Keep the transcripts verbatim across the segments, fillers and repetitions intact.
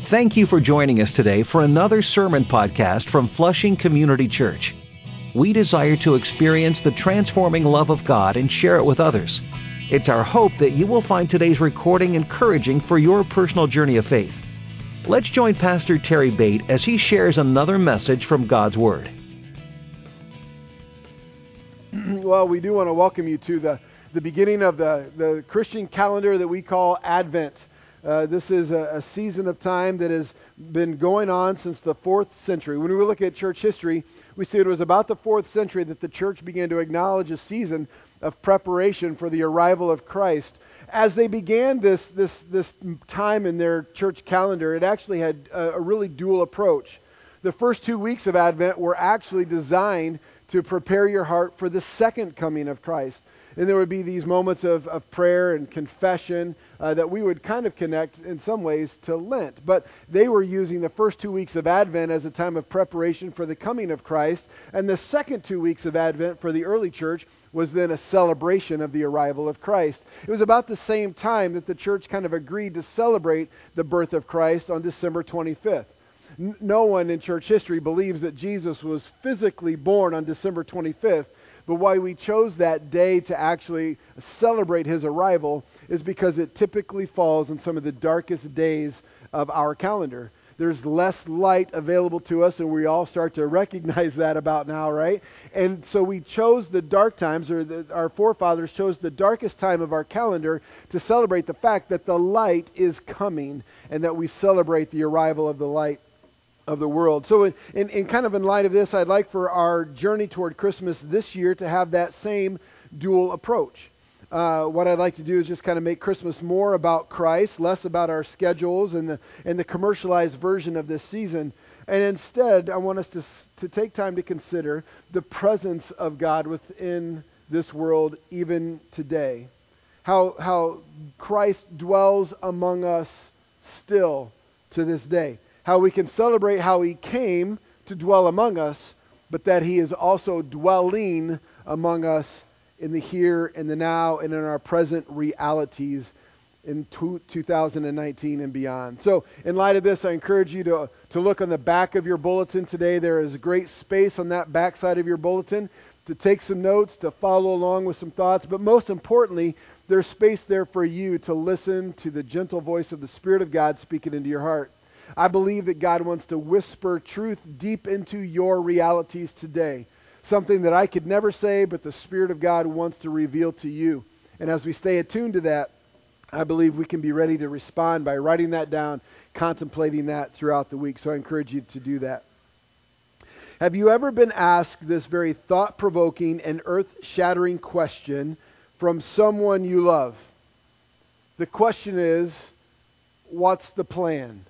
Thank you for joining us today for another sermon podcast from Flushing Community Church. We desire to experience the transforming love of God and share it with others. It's our hope that you will find today's recording encouraging for your personal journey of faith. Let's join Pastor Terry Bate as he shares another message from God's Word. Well, we do want to welcome you to the, the beginning of the, the Christian calendar that we call Advent. Uh, this is a, a season of time that has been going on since the fourth century. When we look at church history, we see it was about the fourth century that the church began to acknowledge a season of preparation for the arrival of Christ. As they began this this this time in their church calendar, it actually had a, a really dual approach. The first two weeks of Advent were actually designed to prepare your heart for the second coming of Christ. And there would be these moments of, of prayer and confession uh, that we would kind of connect in some ways to Lent. But they were using the first two weeks of Advent as a time of preparation for the coming of Christ. And the second two weeks of Advent for the early church was then a celebration of the arrival of Christ. It was about the same time that the church kind of agreed to celebrate the birth of Christ on December twenty-fifth. No one in church history believes that Jesus was physically born on December twenty-fifth. But why we chose that day to actually celebrate His arrival is because it typically falls on some of the darkest days of our calendar. There's less light available to us, and we all start to recognize that about now, right? And so we chose the dark times, or the, our forefathers chose the darkest time of our calendar to celebrate the fact that the light is coming, and that we celebrate the arrival of the light of the world. So in, in, in kind of in light of this, I'd like for our journey toward Christmas this year to have that same dual approach. Uh, what I'd like to do is just kind of make Christmas more about Christ, less about our schedules and the and the commercialized version of this season. And instead, I want us to to take time to consider the presence of God within this world even today. How how Christ dwells among us still to this day. How we can celebrate how He came to dwell among us, but that He is also dwelling among us in the here and the now and in our present realities in two thousand nineteen and beyond. So in light of this, I encourage you to, to look on the back of your bulletin today. There is a great space on that back side of your bulletin to take some notes, to follow along with some thoughts, but most importantly, there's space there for you to listen to the gentle voice of the Spirit of God speaking into your heart. I believe that God wants to whisper truth deep into your realities today. Something that I could never say, but the Spirit of God wants to reveal to you. And as we stay attuned to that, I believe we can be ready to respond by writing that down, contemplating that throughout the week. So I encourage you to do that. Have you ever been asked this very thought-provoking and earth-shattering question from someone you love? The question is, what's the plan?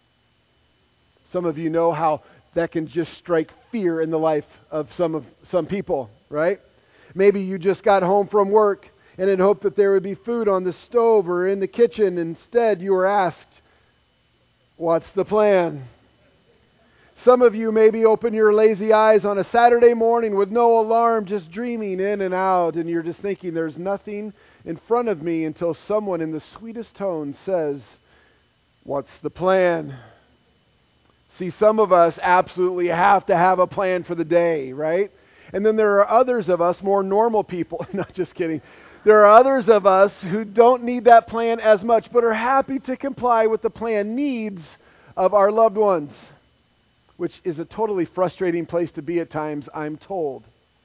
Some of you know how that can just strike fear in the life of some of some people, right? Maybe you just got home from work and in hope that there would be food on the stove or in the kitchen. Instead, you were asked, what's the plan? Some of you maybe open your lazy eyes on a Saturday morning with no alarm, just dreaming in and out, and you're just thinking there's nothing in front of me until someone in the sweetest tone says, what's the plan? See, some of us absolutely have to have a plan for the day, right? And then there are others of us, more normal people, not just kidding. There are others of us who don't need that plan as much, but are happy to comply with the plan needs of our loved ones, which is a totally frustrating place to be at times, I'm told.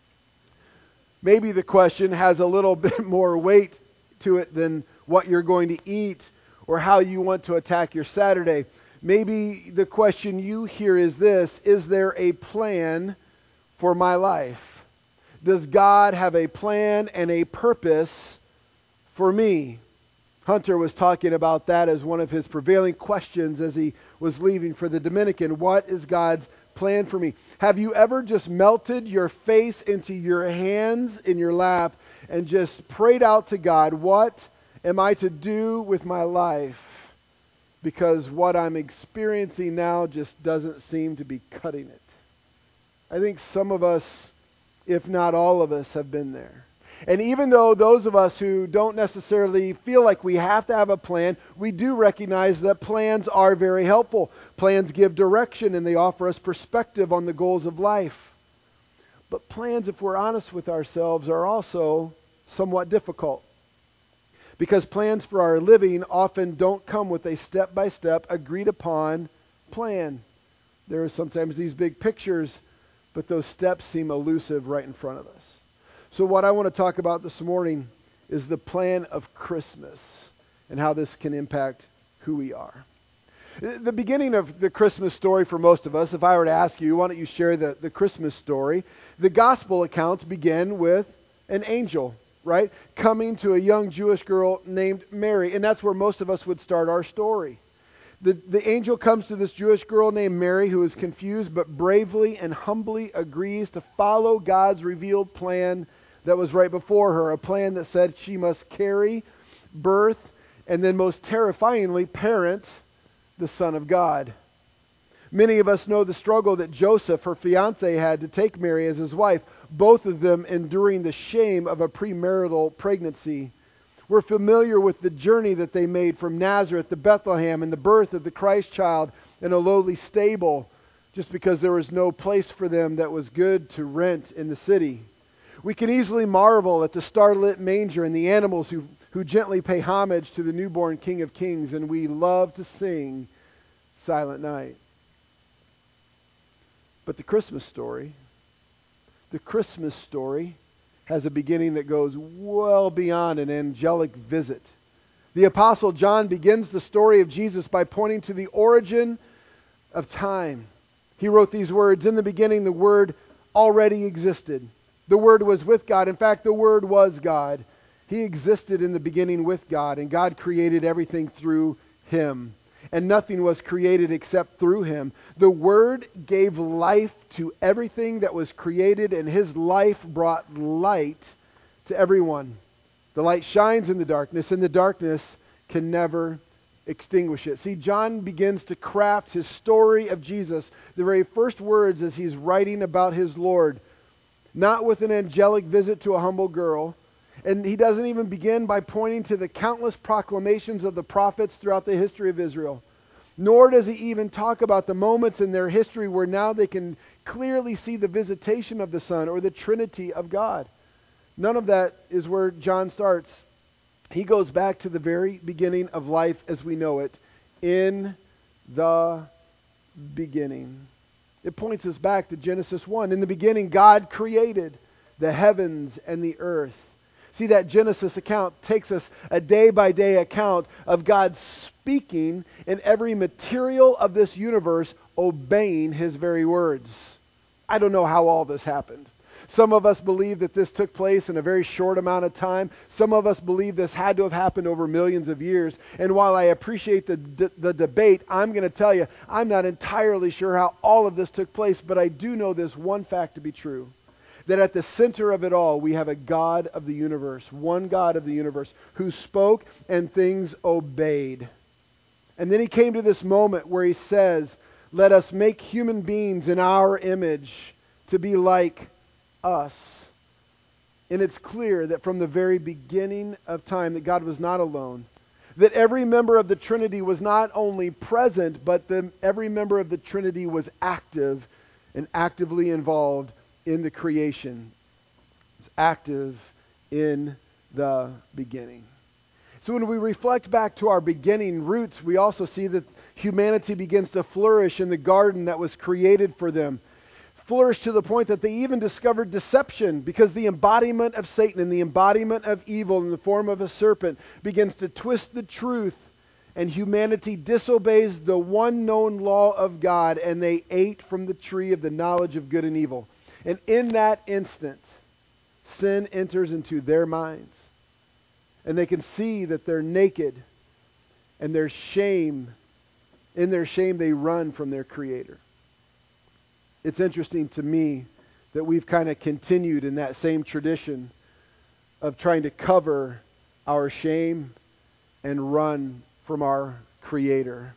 Maybe the question has a little bit more weight to it than what you're going to eat or how you want to attack your Saturday. Maybe the question you hear is this: is there a plan for my life? Does God have a plan and a purpose for me? Hunter was talking about that as one of his prevailing questions as he was leaving for the Dominican. What is God's plan for me? Have you ever just melted your face into your hands in your lap and just prayed out to God, what am I to do with my life? Because what I'm experiencing now just doesn't seem to be cutting it. I think some of us, if not all of us, have been there. And even though those of us who don't necessarily feel like we have to have a plan, we do recognize that plans are very helpful. Plans give direction and they offer us perspective on the goals of life. But plans, if we're honest with ourselves, are also somewhat difficult. Because plans for our living often don't come with a step-by-step, agreed-upon plan. There are sometimes these big pictures, but those steps seem elusive right in front of us. So what I want to talk about this morning is the plan of Christmas and how this can impact who we are. The beginning of the Christmas story for most of us, if I were to ask you, why don't you share the, the Christmas story? The gospel accounts begin with an angel, right, coming to a young Jewish girl named Mary. And that's where most of us would start our story. The, the angel comes to this Jewish girl named Mary who is confused but bravely and humbly agrees to follow God's revealed plan that was right before her, a plan that said she must carry, birth, and then most terrifyingly parent the Son of God. Many of us know the struggle that Joseph, her fiancé, had to take Mary as his wife, both of them enduring the shame of a premarital pregnancy. We're familiar with the journey that they made from Nazareth to Bethlehem and the birth of the Christ child in a lowly stable, just because there was no place for them that was good to rent in the city. We can easily marvel at the starlit manger and the animals who, who gently pay homage to the newborn King of Kings, and we love to sing Silent Night. But the Christmas story, the Christmas story has a beginning that goes well beyond an angelic visit. The Apostle John begins the story of Jesus by pointing to the origin of time. He wrote these words, "In the beginning the Word already existed. The Word was with God. In fact, the Word was God. He existed in the beginning with God, and God created everything through Him. And nothing was created except through Him. The Word gave life to everything that was created, and His life brought light to everyone. The light shines in the darkness, and the darkness can never extinguish it." See, John begins to craft his story of Jesus, the very first words as he's writing about his Lord, not with an angelic visit to a humble girl. And he doesn't even begin by pointing to the countless proclamations of the prophets throughout the history of Israel. Nor does he even talk about the moments in their history where now they can clearly see the visitation of the Son or the Trinity of God. None of that is where John starts. He goes back to the very beginning of life as we know it. In the beginning. It points us back to Genesis one. In the beginning, God created the heavens and the earth. See, that Genesis account takes us a day-by-day account of God speaking and every material of this universe obeying His very words. I don't know how all this happened. Some of us believe that this took place in a very short amount of time. Some of us believe this had to have happened over millions of years. And while I appreciate the, the, the debate, I'm going to tell you, I'm not entirely sure how all of this took place, but I do know this one fact to be true. That at the center of it all, we have a God of the universe, one God of the universe, who spoke and things obeyed. And then He came to this moment where He says, "Let us make human beings in our image to be like us." And it's clear that from the very beginning of time that God was not alone. That every member of the Trinity was not only present, but the, every member of the Trinity was active and actively involved in the creation. It's active in the beginning. So when we reflect back to our beginning roots, we also see that humanity begins to flourish in the garden that was created for them. Flourish to the point that they even discovered deception, because the embodiment of Satan and the embodiment of evil in the form of a serpent begins to twist the truth, and humanity disobeys the one known law of God, and they ate from the tree of the knowledge of good and evil. And in that instant, sin enters into their minds. And they can see that they're naked. And their shame, in their shame, they run from their Creator. It's interesting to me that we've kind of continued in that same tradition of trying to cover our shame and run from our Creator.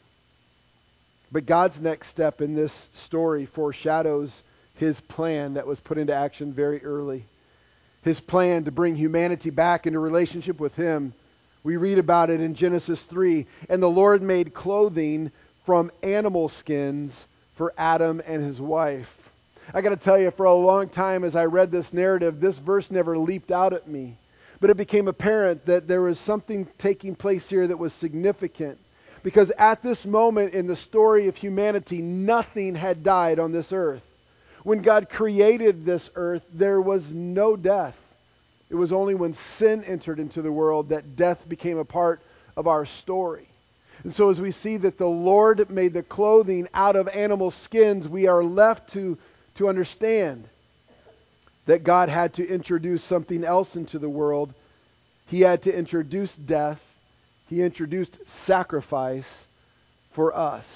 But God's next step in this story foreshadows His plan that was put into action very early. His plan to bring humanity back into relationship with Him. We read about it in Genesis three. And the Lord made clothing from animal skins for Adam and his wife. I got to tell you, for a long time as I read this narrative, this verse never leaped out at me. But it became apparent that there was something taking place here that was significant. Because at this moment in the story of humanity, nothing had died on this earth. When God created this earth, there was no death. It was only when sin entered into the world that death became a part of our story. And so as we see that the Lord made the clothing out of animal skins, we are left to, to understand that God had to introduce something else into the world. He had to introduce death. He introduced sacrifice for us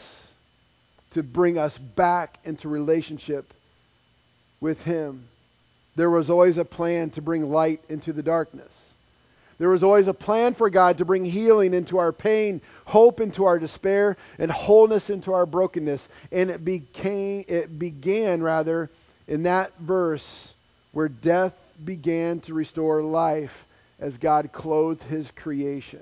to bring us back into relationship with Him. There was always a plan to bring light into the darkness. There was always a plan for God to bring healing into our pain, hope into our despair, and wholeness into our brokenness. And it became, it began rather in that verse where death began to restore life as God clothed His creation.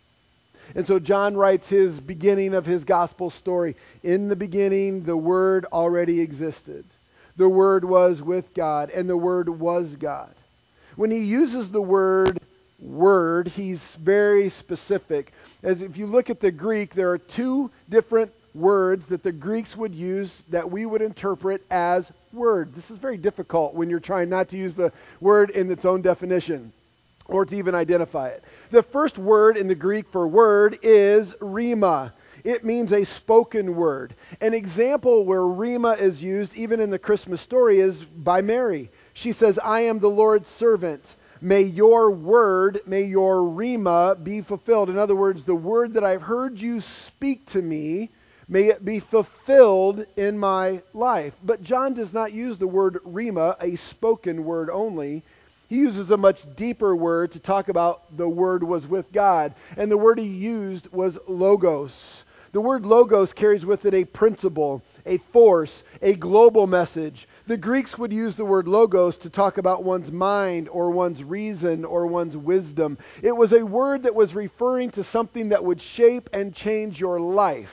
And so John writes his beginning of his gospel story. In the beginning, the Word already existed. The Word was with God, and the Word was God. When he uses the word word, he's very specific. As if you look at the Greek, there are two different words that the Greeks would use that we would interpret as word. This is very difficult when you're trying not to use the word in its own definition or to even identify it. The first word in the Greek for word is rhema. It means a spoken word. An example where rhema is used, even in the Christmas story, is by Mary. She says, "I am the Lord's servant. May your word, may your rhema be fulfilled." In other words, the word that I've heard you speak to me, may it be fulfilled in my life. But John does not use the word rhema, a spoken word only. He uses a much deeper word to talk about the Word was with God. And the word he used was logos. The word logos carries with it a principle, a force, a global message. The Greeks would use the word logos to talk about one's mind or one's reason or one's wisdom. It was a word that was referring to something that would shape and change your life.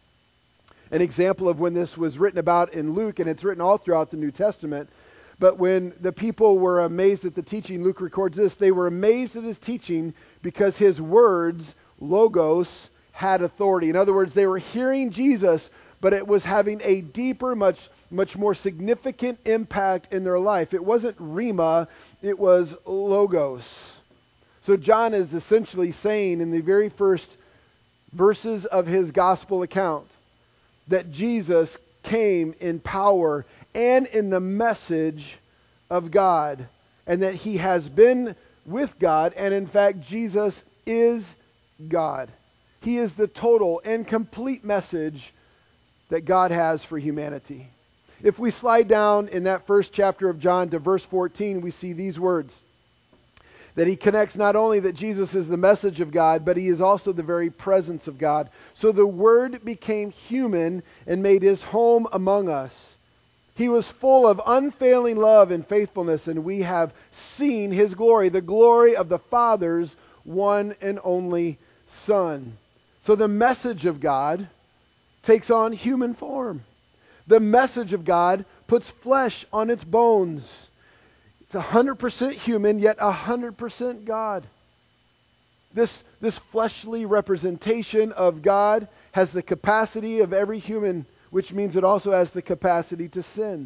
An example of when this was written about in Luke, and it's written all throughout the New Testament, but when the people were amazed at the teaching, Luke records this, they were amazed at his teaching because his words, logos, had authority. In other words, they were hearing Jesus, but it was having a deeper, much much more significant impact in their life. It wasn't rhema, it was logos. So John is essentially saying in the very first verses of his gospel account that Jesus came in power and in the message of God, and that he has been with God, and in fact Jesus is God. He is the total and complete message that God has for humanity. If we slide down in that first chapter of John to verse fourteen, we see these words. That he connects not only that Jesus is the message of God, but he is also the very presence of God. So the Word became human and made his home among us. He was full of unfailing love and faithfulness, and we have seen his glory, the glory of the Father's one and only Son. So the message of God takes on human form. The message of God puts flesh on its bones. It's one hundred percent human, yet one hundred percent God. This, this fleshly representation of God has the capacity of every human, which means it also has the capacity to sin.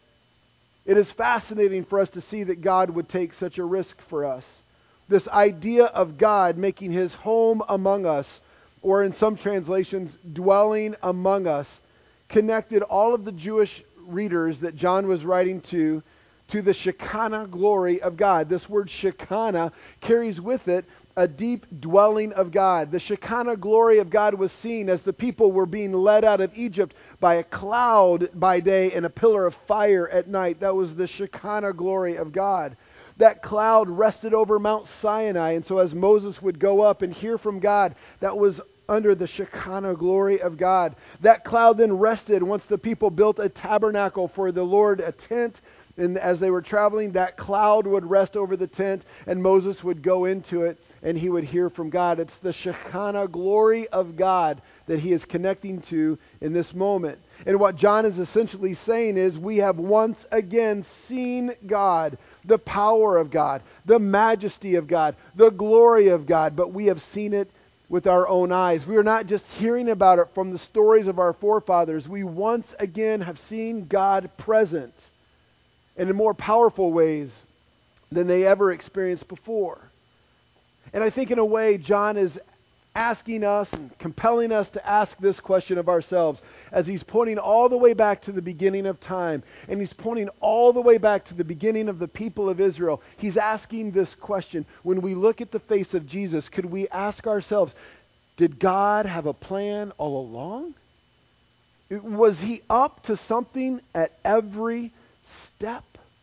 It is fascinating for us to see that God would take such a risk for us. This idea of God making his home among us, or in some translations, dwelling among us, connected all of the Jewish readers that John was writing to, to the Shekinah glory of God. This word Shekinah carries with it a deep dwelling of God. The Shekinah glory of God was seen as the people were being led out of Egypt by a cloud by day and a pillar of fire at night. That was the Shekinah glory of God. That cloud rested over Mount Sinai, and so as Moses would go up and hear from God, that was under the Shekinah glory of God. That cloud then rested once the people built a tabernacle for the Lord, a tent And as they were traveling, that cloud would rest over the tent, and Moses would go into it, and he would hear from God. It's the Shekinah glory of God that he is connecting to in this moment. And what John is essentially saying is, we have once again seen God, the power of God, the majesty of God, the glory of God, but we have seen it with our own eyes. We are not just hearing about it from the stories of our forefathers. We once again have seen God present and in more powerful ways than they ever experienced before. And I think in a way, John is asking us and compelling us to ask this question of ourselves as he's pointing all the way back to the beginning of time, and he's pointing all the way back to the beginning of the people of Israel. He's asking this question. When we look at the face of Jesus, could we ask ourselves, did God have a plan all along? Was he up to something at every step?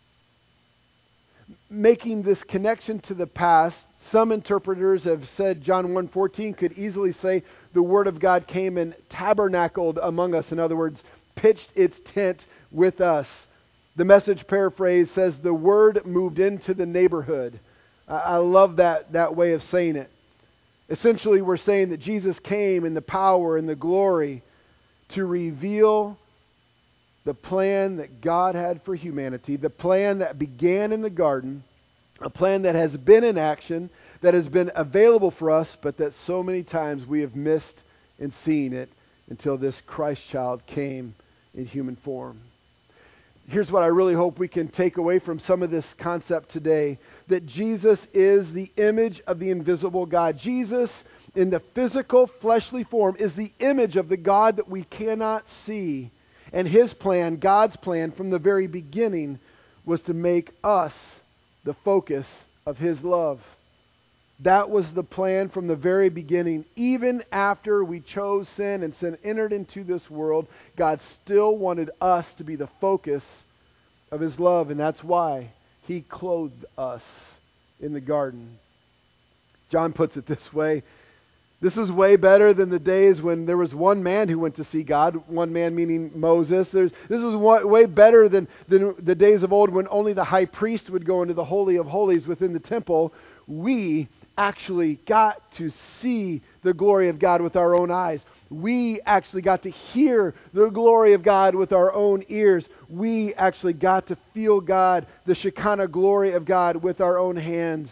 Making this connection to the past, some interpreters have said John one fourteen could easily say the Word of God came and tabernacled among us. In other words, pitched its tent with us. The Message paraphrase says the Word moved into the neighborhood. I, I love that, that way of saying it. Essentially, we're saying that Jesus came in the power and the glory to reveal the plan that God had for humanity, the plan that began in the garden, a plan that has been in action, that has been available for us, but that so many times we have missed in seeing it until this Christ child came in human form. Here's what I really hope we can take away from some of this concept today, that Jesus is the image of the invisible God. Jesus, in the physical, fleshly form, is the image of the God that we cannot see. And His plan, God's plan from the very beginning, was to make us the focus of His love. That was the plan from the very beginning. Even after we chose sin and sin entered into this world, God still wanted us to be the focus of His love. And that's why He clothed us in the garden. John puts it this way. This is way better than the days when there was one man who went to see God. One man meaning Moses. There's, this is way better than, than the days of old when only the high priest would go into the Holy of Holies within the temple. We actually got to see the glory of God with our own eyes. We actually got to hear the glory of God with our own ears. We actually got to feel God, the Shekinah glory of God with our own hands.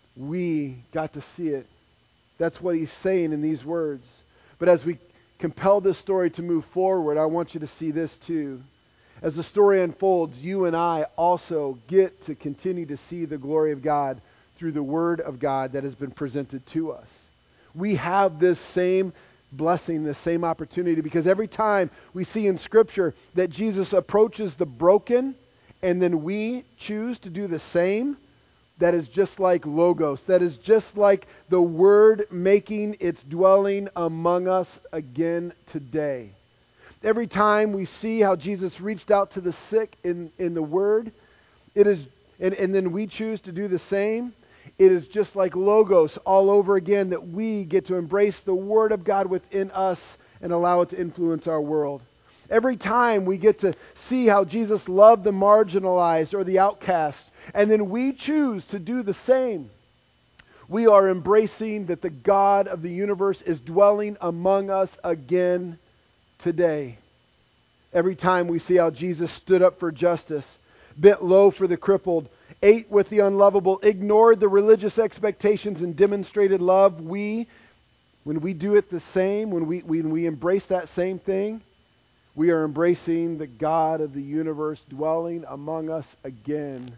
We got to see it. That's what he's saying in these words. But as we compel this story to move forward, I want you to see this too. As the story unfolds, you and I also get to continue to see the glory of God through the Word of God that has been presented to us. We have this same blessing, this same opportunity, because every time we see in Scripture that Jesus approaches the broken and then we choose to do the same, that is just like Logos. That is just like the Word making its dwelling among us again today. Every time we see how Jesus reached out to the sick in, in the Word, it is, and, and then we choose to do the same, it is just like Logos all over again, that we get to embrace the Word of God within us and allow it to influence our world. Every time we get to see how Jesus loved the marginalized or the outcast, and then we choose to do the same, we are embracing that the God of the universe is dwelling among us again today. Every time we see how Jesus stood up for justice, bent low for the crippled, ate with the unlovable, ignored the religious expectations, and demonstrated love, we, when we do it the same, when we, when we embrace that same thing, we are embracing the God of the universe dwelling among us again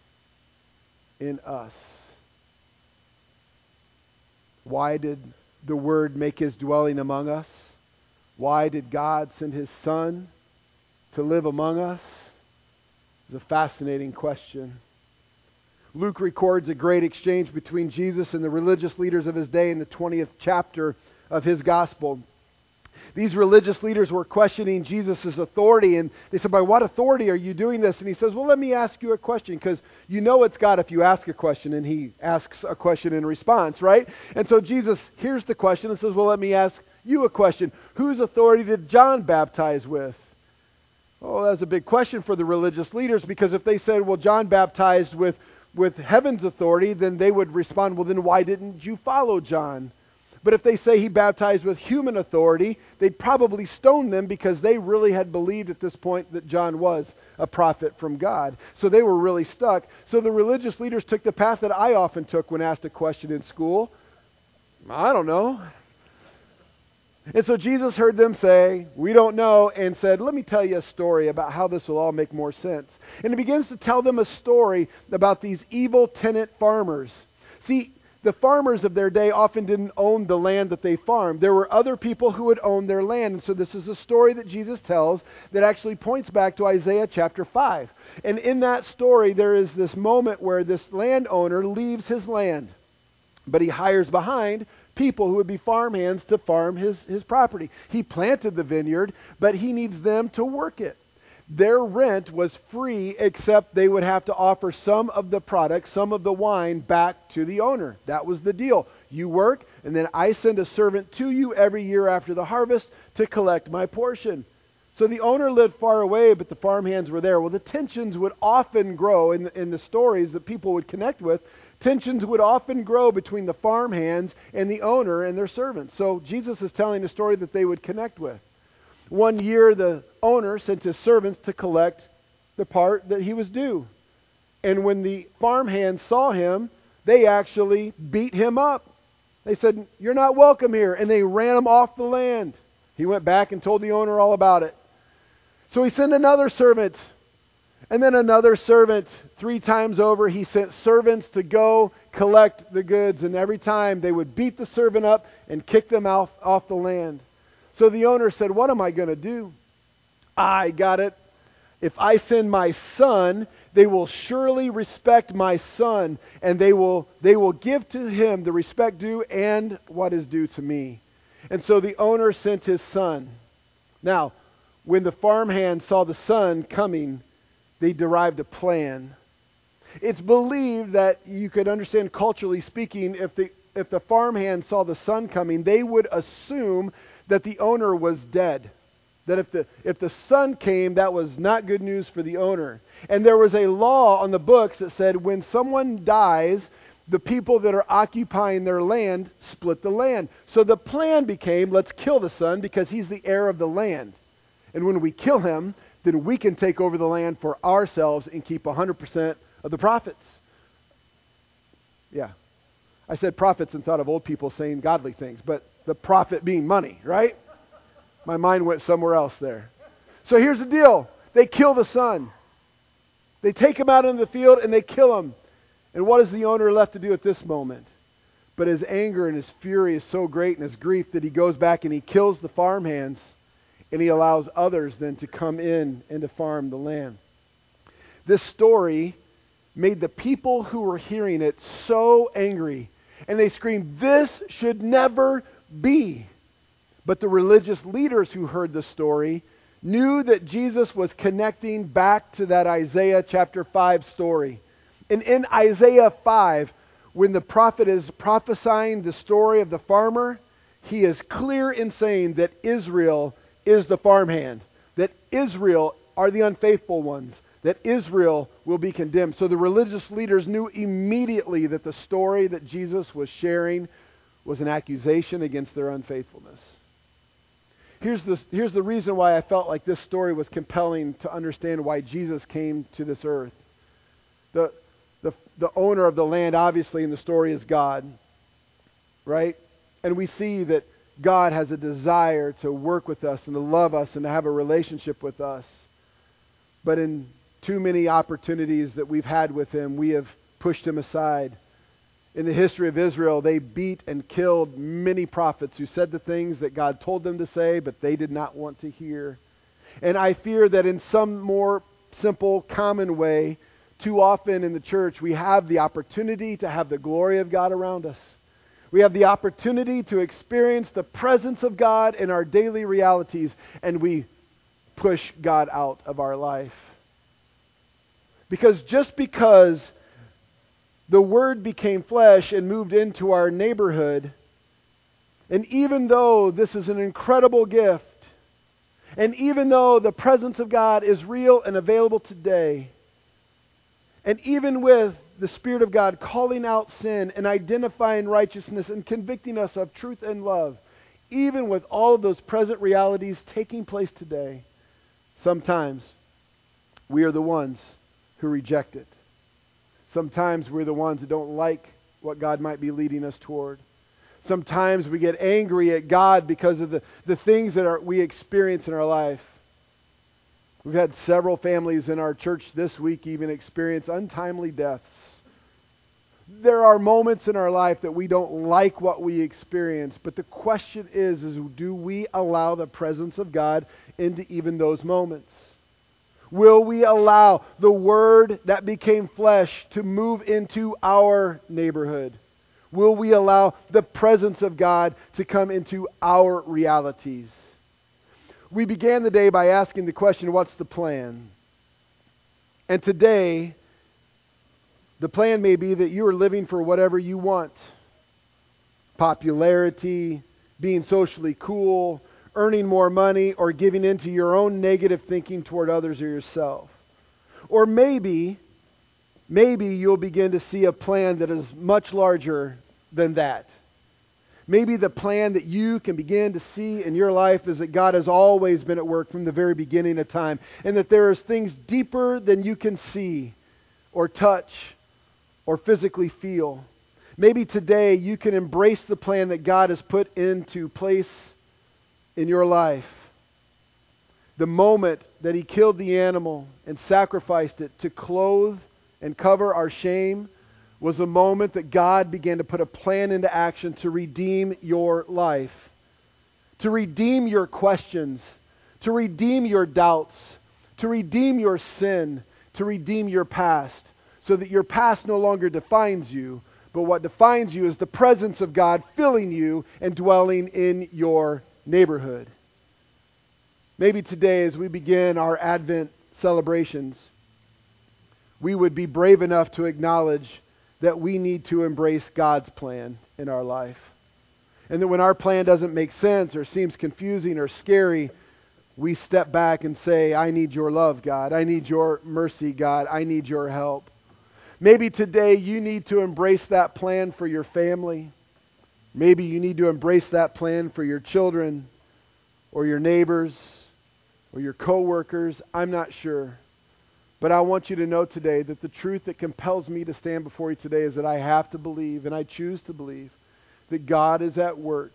in us. Why did the Word make His dwelling among us? Why did God send His Son to live among us? It's a fascinating question. Luke records a great exchange between Jesus and the religious leaders of His day in the twentieth chapter of his gospel. These religious leaders were questioning Jesus' authority, and they said, by what authority are you doing this? And He says, well, let me ask you a question, because you know it's God if you ask a question, and He asks a question in response, right? And so Jesus hears the question and says, well, let me ask you a question. Whose authority did John baptize with? Oh, that's a big question for the religious leaders, because if they said, well, John baptized with, with heaven's authority, then they would respond, well, then why didn't you follow John? But if they say he baptized with human authority, they'd probably stone them, because they really had believed at this point that John was a prophet from God. So they were really stuck. So the religious leaders took the path that I often took when asked a question in school. I don't know. And so Jesus heard them say, we don't know, and said, let me tell you a story about how this will all make more sense. And he begins to tell them a story about these evil tenant farmers. See, the farmers of their day often didn't own the land that they farmed. There were other people who would own their land. And so this is a story that Jesus tells that actually points back to Isaiah chapter five. And in that story, there is this moment where this landowner leaves his land, but he hires behind people who would be farmhands to farm his, his property. He planted the vineyard, but he needs them to work it. Their rent was free, except they would have to offer some of the product, some of the wine, back to the owner. That was the deal. You work, and then I send a servant to you every year after the harvest to collect my portion. So the owner lived far away, but the farmhands were there. Well, the tensions would often grow in the, in the stories that people would connect with. Tensions would often grow between the farmhands and the owner and their servants. So Jesus is telling a story that they would connect with. One year, the owner sent his servants to collect the part that he was due. And when the farmhands saw him, they actually beat him up. They said, you're not welcome here. And they ran him off the land. He went back and told the owner all about it. So he sent another servant. And then another servant. Three times over, he sent servants to go collect the goods. And every time they would beat the servant up and kick them off, off the land. So the owner said, what am I going to do? I got it. If I send my son, they will surely respect my son. And they will, they will give to him the respect due and what is due to me. And so the owner sent his son. Now, when the farmhand saw the son coming, they derived a plan. It's believed that you could understand, culturally speaking, if the if the farmhand saw the son coming, they would assume that the owner was dead. That if the if the son came, that was not good news for the owner. And there was a law on the books that said when someone dies, the people that are occupying their land split the land. So the plan became, let's kill the son because he's the heir of the land. And when we kill him, then we can take over the land for ourselves and keep one hundred percent of the profits. Yeah. I said profits and thought of old people saying godly things, but the profit being money, right? My mind went somewhere else there. So here's the deal. They kill the son. They take him out into the field and they kill him. And what is the owner left to do at this moment? But his anger and his fury is so great and his grief that he goes back and he kills the farmhands. And he allows others then to come in and to farm the land. This story made the people who were hearing it so angry. And they screamed, this should never be. But the religious leaders who heard the story knew that Jesus was connecting back to that Isaiah chapter five story. And in Isaiah five, when the prophet is prophesying the story of the farmer, he is clear in saying that Israel is the farmhand, that Israel are the unfaithful ones, that Israel will be condemned. So the religious leaders knew immediately that the story that Jesus was sharing was an accusation against their unfaithfulness. Here's the, here's the reason why I felt like this story was compelling to understand why Jesus came to this earth. The, the, the owner of the land, obviously, in the story is God, right? And we see that God has a desire to work with us and to love us and to have a relationship with us. But in too many opportunities that we've had with Him, we have pushed Him aside. In the history of Israel, they beat and killed many prophets who said the things that God told them to say, but they did not want to hear. And I fear that in some more simple, common way, too often in the church, we have the opportunity to have the glory of God around us. We have the opportunity to experience the presence of God in our daily realities, and we push God out of our life. Because just because the Word became flesh and moved into our neighborhood, and even though this is an incredible gift, And even though the presence of God is real and available today, and even with the Spirit of God calling out sin and identifying righteousness and convicting us of truth and love, even with all of those present realities taking place today, sometimes we are the ones who reject it. Sometimes we're the ones that don't like what God might be leading us toward. Sometimes we get angry at God because of the, the things that are, we experience in our life. We've had several families in our church this week even experience untimely deaths. There are moments in our life that we don't like what we experience, but the question is, is do we allow the presence of God into even those moments? Will we allow the Word that became flesh to move into our neighborhood? Will we allow the presence of God to come into our realities? We began the day by asking the question, what's the plan? And today, the plan may be that you are living for whatever you want. Popularity, being socially cool, earning more money, or giving into your own negative thinking toward others or yourself. Or maybe, maybe you'll begin to see a plan that is much larger than that. Maybe the plan that you can begin to see in your life is that God has always been at work from the very beginning of time, and that there is things deeper than you can see or touch or physically feel. Maybe today you can embrace the plan that God has put into place in your life. The moment that He killed the animal and sacrificed it to clothe and cover our shame was the moment that God began to put a plan into action to redeem your life, to redeem your questions, to redeem your doubts, to redeem your sin, to redeem your past, so that your past no longer defines you, but what defines you is the presence of God filling you and dwelling in your neighborhood. Maybe today, as we begin our Advent celebrations, we would be brave enough to acknowledge that we need to embrace God's plan in our life. And that when our plan doesn't make sense or seems confusing or scary, we step back and say, I need your love, God. I need your mercy, God. I need your help. Maybe today you need to embrace that plan for your family. Maybe you need to embrace that plan for your children or your neighbors or your coworkers. I'm not sure. But I want you to know today that the truth that compels me to stand before you today is that I have to believe, and I choose to believe, that God is at work.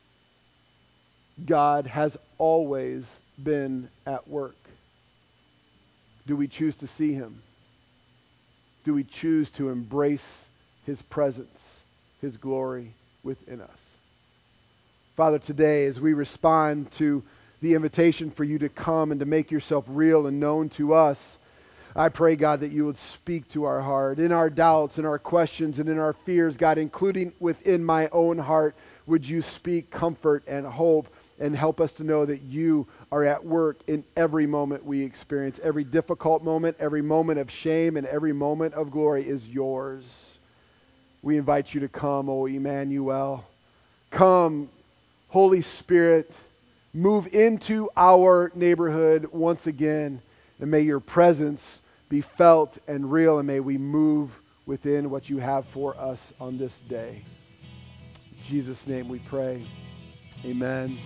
God has always been at work. Do we choose to see Him? Do we choose to embrace His presence, His glory within us? Father, today as we respond to the invitation for you to come and to make yourself real and known to us, I pray, God, that you would speak to our heart, in our doubts, in our questions, and in our fears, God, including within my own heart, would you speak comfort and hope and help us to know that you are at work in every moment we experience. Every difficult moment, every moment of shame, and every moment of glory is yours. We invite you to come, O Emmanuel. Come, Holy Spirit, move into our neighborhood once again, and may your presence be felt and real, and may we move within what you have for us on this day. In Jesus' name we pray. Amen.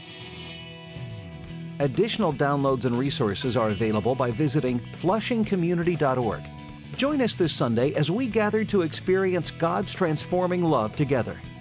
Additional downloads and resources are available by visiting flushing community dot org. Join us this Sunday as we gather to experience God's transforming love together.